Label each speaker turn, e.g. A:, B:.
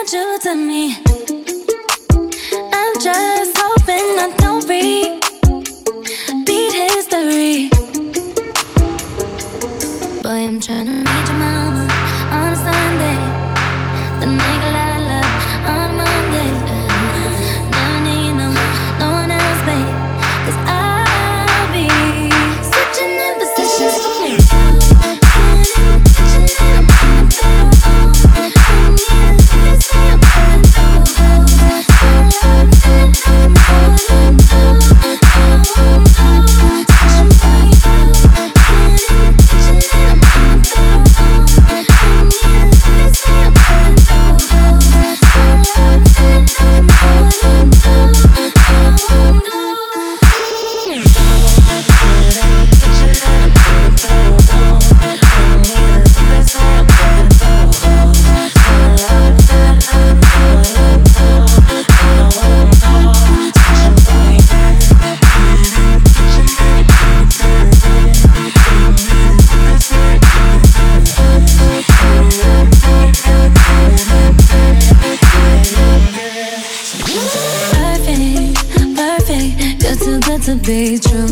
A: you to me. I'm just hoping I don't beat history. Boy, I'm tryna meet your mama on a Sunday, then make a lot of love on Monday. Never need no one else, babe, 'cause I'll be switching in positions for me. Perfect, good to be true.